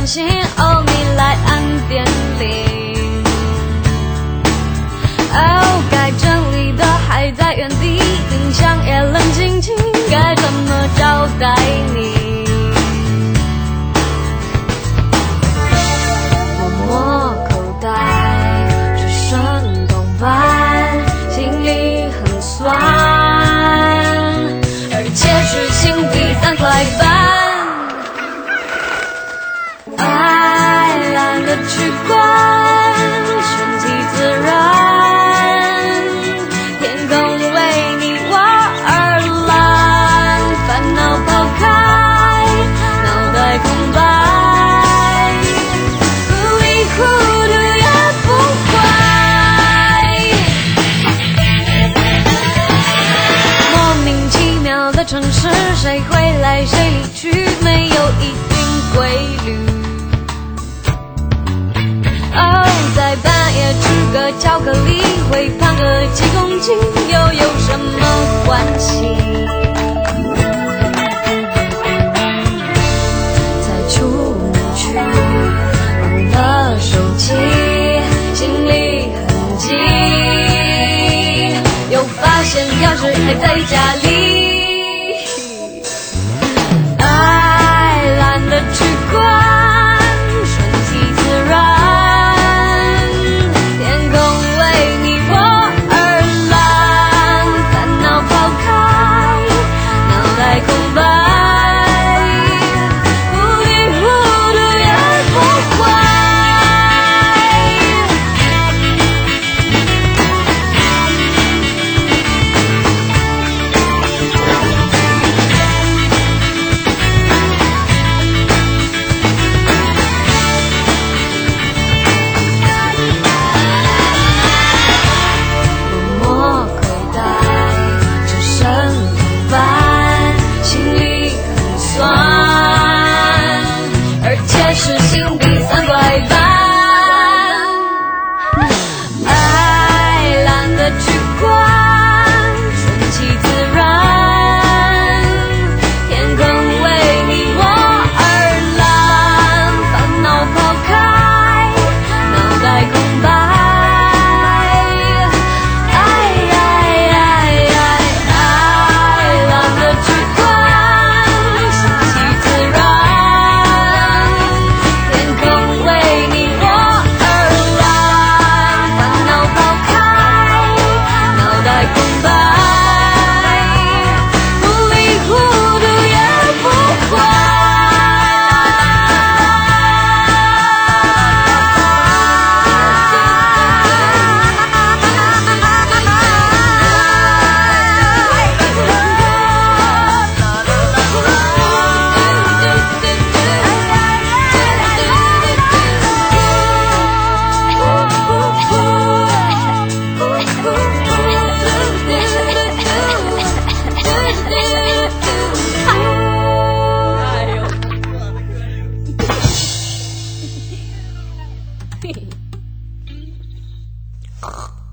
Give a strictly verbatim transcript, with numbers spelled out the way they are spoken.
心，哦，你来按电铃。哦，该整理的还在原地，冰箱也冷清清，该怎么招待你？摸摸口袋，只剩铜板，心里很酸，而且是新币三块半。爱懒得去管，顺其自然，天空为你我而蓝，烦恼抛开，脑袋空白，糊里糊涂也不怪。莫名其妙的城市，谁会来谁离去，没有一定规律。哦，在半夜吃个巧克力，会胖个几公斤，又有什么关系？才出门去，忘了手机，心里很急，又发现钥匙还在家里。爱懒得去管，顺其自然。是新币三块半，爱懒得去管，顺其自然，天空为你我而蓝，烦恼抛开，脑袋空白。嘿嘿。